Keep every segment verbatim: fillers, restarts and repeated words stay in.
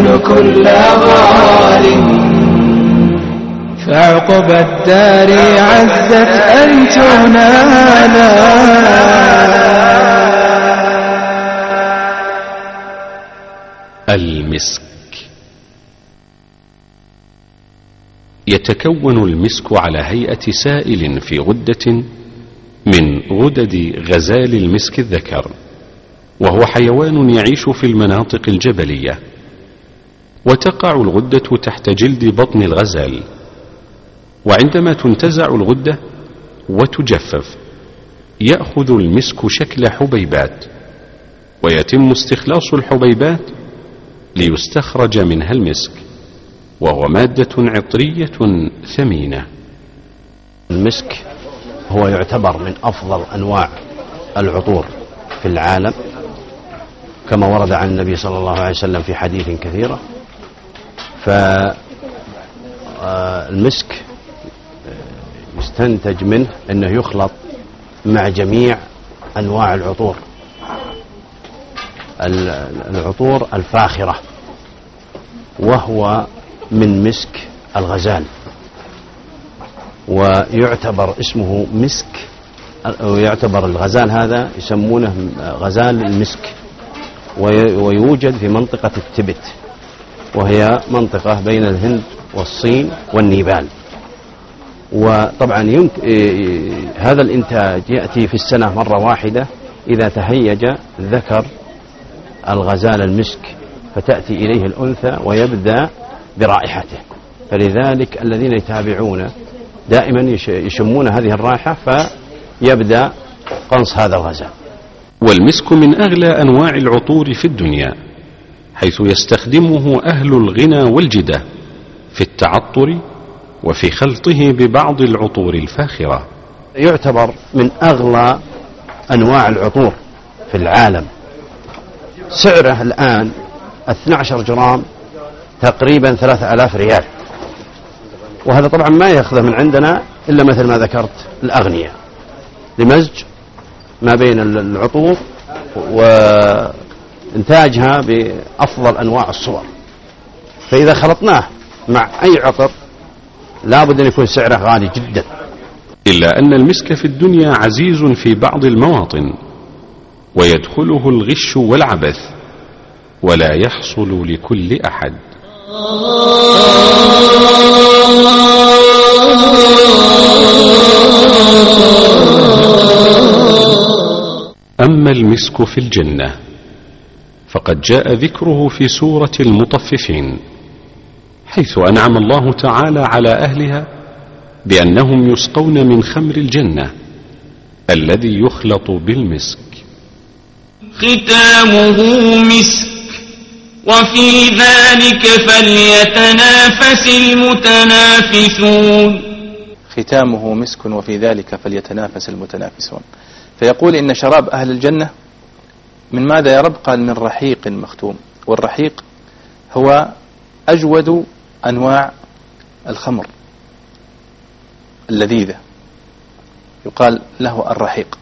يهون كل غال. فعقب الدار عزت أن تنالا. المسك. يتكون المسك على هيئة سائل في غدة من غدد غزال المسك الذكر، وهو حيوان يعيش في المناطق الجبلية، وتقع الغدة تحت جلد بطن الغزال، وعندما تنتزع الغدة وتجفف يأخذ المسك شكل حبيبات، ويتم استخلاص الحبيبات ليستخرج منها المسك، وهو مادة عطرية ثمينة. المسك هو يعتبر من أفضل أنواع العطور في العالم، كما ورد عن النبي صلى الله عليه وسلم في حديث كثيرة. فالمسك يستنتج منه أنه يخلط مع جميع أنواع العطور العطور الفاخرة، وهو من مسك الغزال، ويعتبر اسمه مسك، ويعتبر الغزال هذا يسمونه غزال المسك، ويوجد في منطقة التبت، وهي منطقة بين الهند والصين والنيبال. وطبعا يمكن هذا الإنتاج يأتي في السنة مرة واحدة إذا تهيج ذكر الغزال المسك، فتأتي إليه الأنثى ويبدأ برائحته، فلذلك الذين يتابعون دائما يشمون هذه الرائحة فيبدأ قنص هذا الغزال. والمسك من أغلى أنواع العطور في الدنيا، حيث يستخدمه أهل الغنى والجدة في التعطر وفي خلطه ببعض العطور الفاخرة. يعتبر من أغلى أنواع العطور في العالم، سعره الآن اثني عشر جرام تقريبا ثلاثة آلاف ريال، وهذا طبعا ما يأخذه من عندنا إلا مثل ما ذكرت الأغنياء، لمزج ما بين العطور وإنتاجها بأفضل أنواع الصور. فإذا خلطناه مع أي عطر لابد أن يكون سعره غالي جدا. إلا أن المسك في الدنيا عزيز في بعض المواطن، ويدخله الغش والعبث، ولا يحصل لكل أحد. أما المسك في الجنة فقد جاء ذكره في سورة المطففين، حيث أنعم الله تعالى على أهلها بأنهم يسقون من خمر الجنة الذي يخلط بالمسك. ختامه مسك وفي ذلك فليتنافس المتنافسون. ختامه مسك وفي ذلك فليتنافس المتنافسون. فيقول إن شراب أهل الجنة من ماذا يا رب؟ قال من رحيق مختوم، والرحيق هو أجود أنواع الخمر اللذيذة، يقال له الرحيق.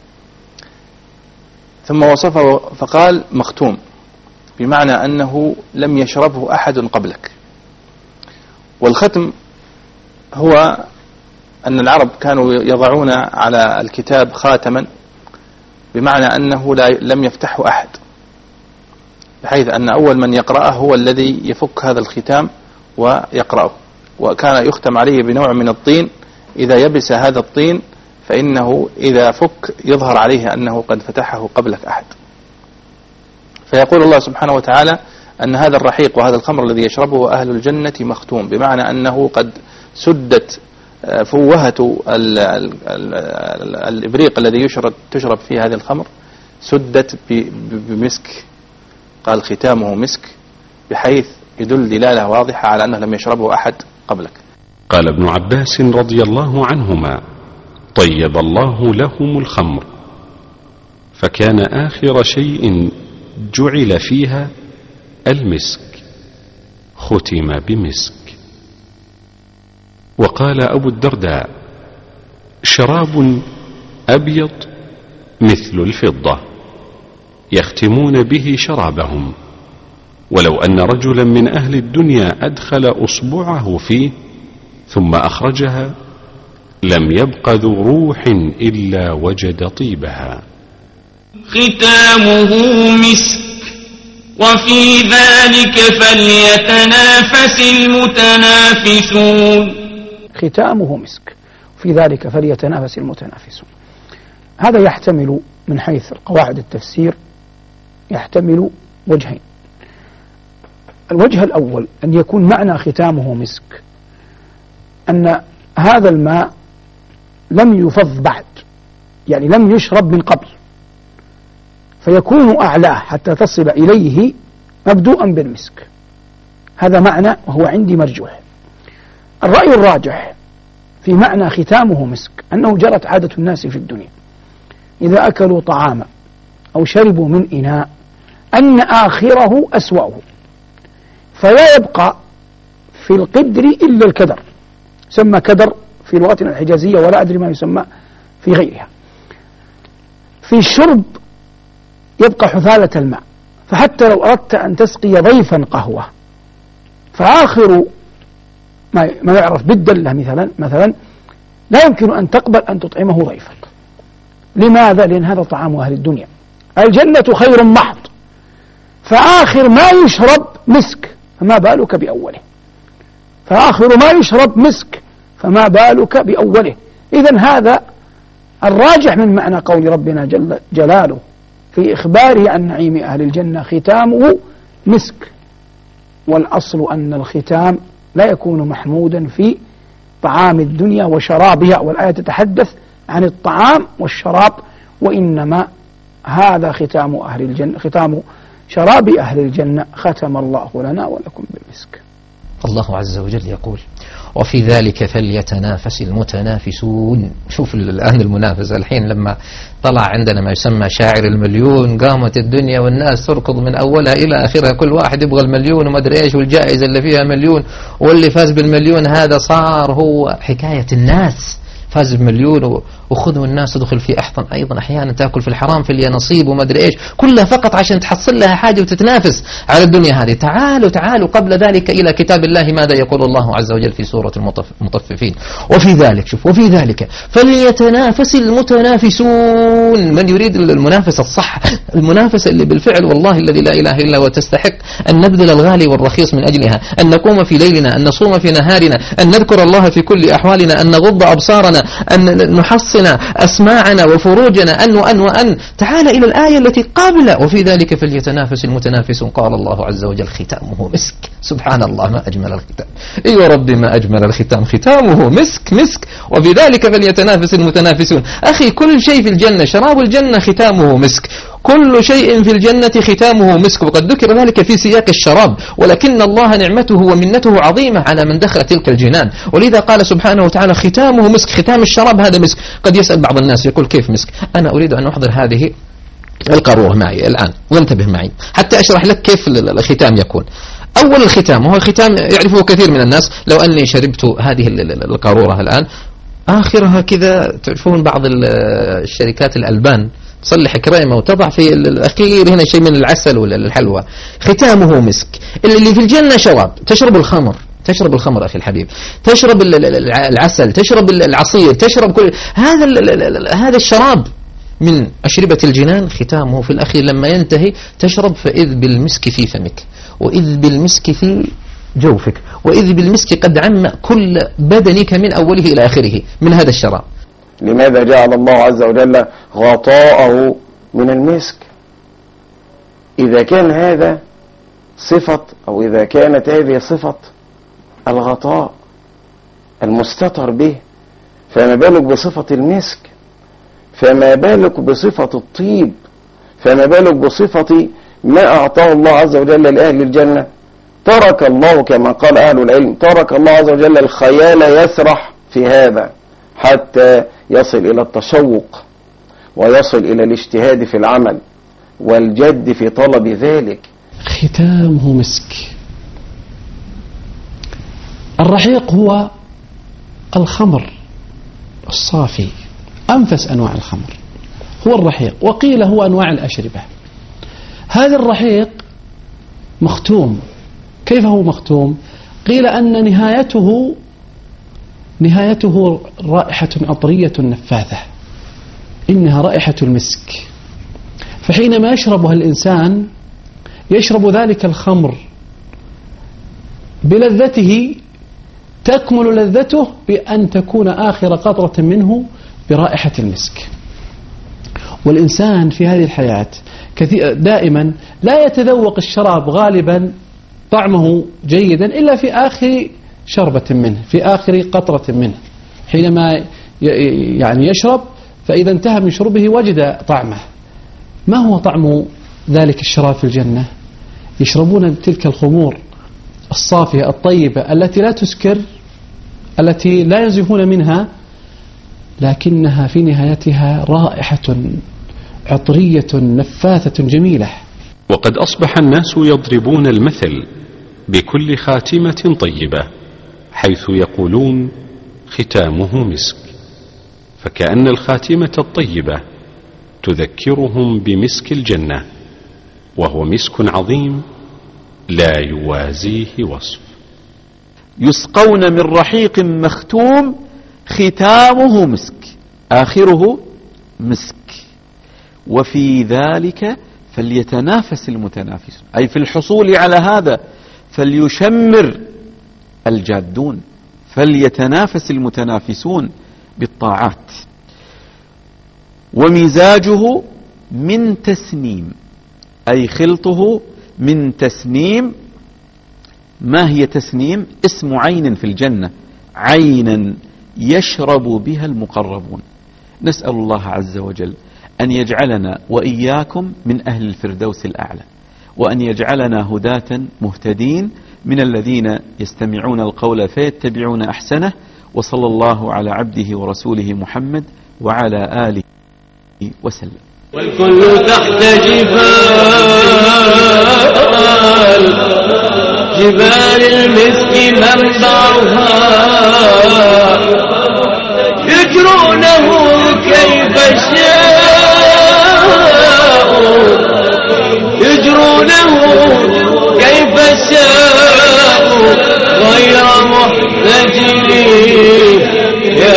ثم وصفه فقال مختوم، بمعنى أنه لم يشربه أحد قبلك. والختم هو أن العرب كانوا يضعون على الكتاب خاتما، بمعنى أنه لا لم يفتحه أحد، بحيث أن أول من يقرأه هو الذي يفك هذا الختام ويقرأه. وكان يختم عليه بنوع من الطين، إذا يبس هذا الطين فإنه إذا فك يظهر عليه أنه قد فتحه قبلك أحد. فيقول الله سبحانه وتعالى أن هذا الرحيق وهذا الخمر الذي يشربه أهل الجنة مختوم، بمعنى أنه قد سدت فوهة الإبريق الذي يشرب تشرب فيه هذه الخمر، سدت بمسك. قال ختامه مسك، بحيث يدل دلالة واضحة على أنه لم يشربه أحد قبلك. قال ابن عباس رضي الله عنهما: طيب الله لهم الخمر، فكان آخر شيء جعل فيها المسك، ختم بمسك. وقال أبو الدرداء: شراب أبيض مثل الفضة يختمون به شرابهم، ولو أن رجلا من أهل الدنيا أدخل أصبعه فيه ثم أخرجها لم يبق ذو روح إلا وجد طيبها. ختامه مسك وفي ذلك فليتنافس المتنافسون. ختامه مسك في ذلك فليتنافس المتنافسون. هذا يحتمل من حيث قواعد التفسير يحتمل وجهين. الوجه الأول أن يكون معنى ختامه مسك أن هذا الماء لم يفض بعد، يعني لم يشرب من قبل، فيكون أعلاه حتى تصل إليه مبدوءا بالمسك. هذا معنى وهو عندي مرجوح. الرأي الراجح في معنى ختامه مسك أنه جرت عادة الناس في الدنيا إذا أكلوا طعاما أو شربوا من إناء أن آخره أسوأه، فلا يبقى في القدر إلا الكدر، يسمى كدر في لغتنا الحجازية ولا أدري ما يسمى في غيرها. في الشرب يبقى حثالة الماء، فحتى لو أردت أن تسقي ضيفا قهوة فآخر ما يعرف بالدلة مثلا مثلا لا يمكن أن تقبل أن تطعمه ضيفك. لماذا؟ لأن هذا طعام أهل الدنيا. الجنة خير محض، فآخر ما يشرب مسك، فما بالك بأوله. فآخر ما يشرب مسك، فما بالك بأوله. إذن هذا الراجح من معنى قول ربنا جل جلاله في إخباره عن نعيم أهل الجنة ختامه مسك. والأصل أن الختام لا يكون محمودا في طعام الدنيا وشرابها، والآية تتحدث عن الطعام والشراب، وإنما هذا ختام أهل الجنة، ختام شراب أهل الجنة ختم الله لنا ولكم بالمسك. الله عز وجل يقول وفي ذلك فليتنافس المتنافسون. شوف الآن المنافسة الحين لما طلع عندنا ما يسمى شاعر المليون، قامت الدنيا والناس تركض من أولها إلى آخرها، كل واحد يبغى المليون وما أدري إيش والجائزة اللي فيها مليون، واللي فاز بالمليون هذا صار هو حكاية الناس، فاز بمليون وخذوا الناس تدخل في أحضن، أيضا أحيانا تأكل في الحرام في اليانصيب وما أدري إيش، كلها فقط عشان تحصل لها حاجة وتتنافس على الدنيا هذه. تعالوا تعالوا قبل ذلك إلى كتاب الله، ماذا يقول الله عز وجل في سورة المطففين؟ وفي ذلك، شوف، وفي ذلك فليتنافس المتنافسون. من يريد المنافسة الصح، المنافسة اللي بالفعل والله الذي لا إله إلا هو تستحق أن نبذل الغالي والرخيص من أجلها، أن نقوم في ليلنا، أن نصوم في نهارنا، أن نذكر الله في كل أحوالنا، أن نغض أبصارنا، أن نحصن أسماعنا وفروجنا، أن وأن وأن. تعال إلى الآية التي قبل وفي ذلك فليتنافس المتنافسون. قال الله عز وجل ختامه مسك. سبحان الله، ما أجمل الختام. أيوة ربي ما أجمل الختام، ختامه مسك مسك. وفي ذلك فليتنافس المتنافسون. أخي كل شيء في الجنة، شراب الجنة ختامه مسك، كل شيء في الجنة ختامه مسك. وقد ذكر ذلك في سياق الشراب، ولكن الله نعمته ومنته عظيمة على من دخل تلك الجنان، ولذا قال سبحانه وتعالى ختامه مسك. ختام الشراب هذا مسك. قد يسأل بعض الناس يقول كيف مسك؟ أنا أريد أن أحضر هذه القارورة معي الآن وانتبه معي حتى أشرح لك كيف الختام يكون. أول الختام هو الختام يعرفه كثير من الناس. لو أني شربت هذه القارورة الآن، آخرها كذا تعرفون بعض الشركات الألبان تصلح كريمة وتضع في الأخير هنا شيء من العسل ولا الحلوى، ختامه مسك. اللي في الجنة شراب، تشرب الخمر، تشرب الخمر أخي الحبيب، تشرب العسل، تشرب العصير، تشرب كل هذا هذا الشراب من أشربة الجنان. ختامه في الأخير لما ينتهي تشرب فإذ بالمسك في فمك، وإذ بالمسك في جوفك، وإذ بالمسك قد عم كل بدنك من أوله إلى آخره من هذا الشراب. لماذا جعل الله عز وجل غطاءه من المسك؟ إذا كان هذا صفة، أو إذا كانت هذه صفة الغطاء المستتر به، فما بالك بصفة المسك، فما بالك بصفة الطيب، فما بالك بصفة ما أعطاه الله عز وجل لأهل الجنة. ترك الله كما قال أهل العلم، ترك الله عز وجل الخيال يسرح في هذا حتى يصل إلى التشوق ويصل إلى الاجتهاد في العمل والجد في طلب ذلك. ختامه مسك. الرحيق هو الخمر الصافي، أنفس أنواع الخمر هو الرحيق، وقيل هو أنواع الأشربة. هذا الرحيق مختوم. كيف هو مختوم؟ قيل أن نهايته نهايته رائحة عطرية نفاذة، إنها رائحة المسك. فحينما يشربها الإنسان يشرب ذلك الخمر بلذته، تكمل لذته بأن تكون آخر قطرة منه برائحة المسك. والإنسان في هذه الحياة دائما لا يتذوق الشراب غالبا طعمه جيدا إلا في آخر شربة منه، في آخر قطرة منه، حينما يعني يشرب فإذا انتهى من شربه وجد طعمه. ما هو طعم ذلك الشراب في الجنة؟ يشربون تلك الخمور الصافية الطيبة التي لا تسكر، التي لا ينزفون منها، لكنها في نهايتها رائحة عطرية نفاثة جميلة. وقد أصبح الناس يضربون المثل بكل خاتمة طيبة، حيث يقولون ختامه مسك، فكأن الخاتمة الطيبة تذكرهم بمسك الجنة، وهو مسك عظيم لا يوازيه وصف. يسقون من رحيق مختوم ختامه مسك آخره مسك وفي ذلك فليتنافس المتنافسون، أي في الحصول على هذا فليشمر الجادون، فليتنافس المتنافسون بالطاعات. ومزاجه من تسنيم، أي خلطه من تسنيم. ما هي تسنيم؟ اسم عين في الجنة، عينا يشرب بها المقربون. نسأل الله عز وجل أن يجعلنا وإياكم من أهل الفردوس الأعلى، وأن يجعلنا هداة مهتدين من الذين يستمعون القول فيتبعون أحسنه. وصلى الله على عبده ورسوله محمد وعلى آله وسلم. والكل تحت جبال جبال المسك منبعها، يجرونه كيف شاءوا، يجرونه كيف شاءوا غير محتجلين. يا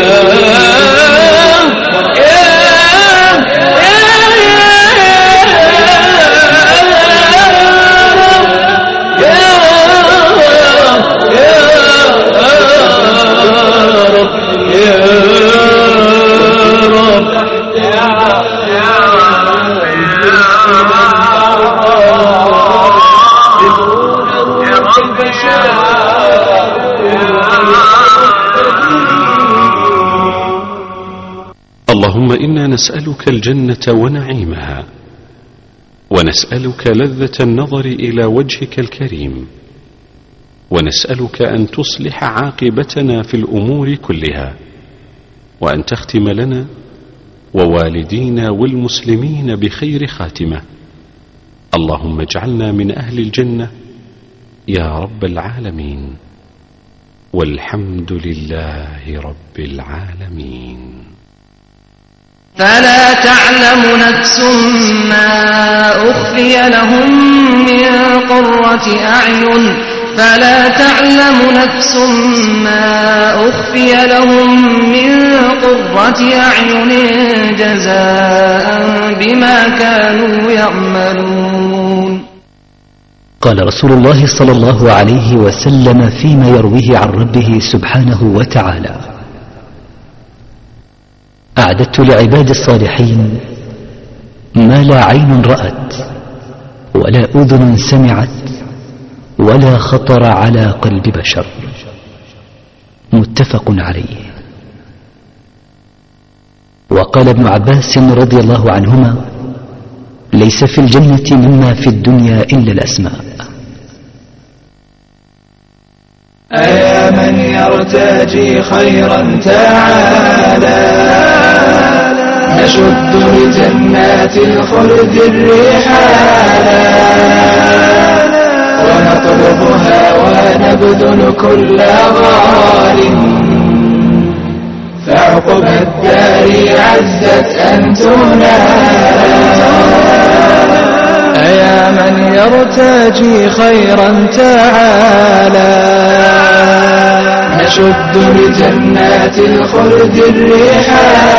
اللهم إنا نسألك الجنة ونعيمها، ونسألك لذة النظر إلى وجهك الكريم، ونسألك أن تصلح عاقبتنا في الأمور كلها، وأن تختم لنا ووالدينا والمسلمين بخير خاتمة. اللهم اجعلنا من أهل الجنة يا رب العالمين، والحمد لله رب العالمين. فلا تعلم نفس ما أخفي لهم من قرة أعين فلا تعلم نفس ما أخفي لهم من قرة أعين جزاء بما كانوا يعملون. قال رسول الله صلى الله عليه وسلم فيما يرويه عن ربه سبحانه وتعالى: أعددت لعباد الصالحين ما لا عين رأت ولا أذن سمعت ولا خطر على قلب بشر. متفق عليه. وقال ابن عباس رضي الله عنهما: ليس في الجنة مما في الدنيا إلا الأسماء. أيا من يرتجي خيرا تعالى نشد لجنات الخلد الرحالا ونطلبها ونبذل كل غال فعقب الدار عزت أن تنال. أيا من يرتجي خيرا تعالى نشد لجنات الخلد الرحال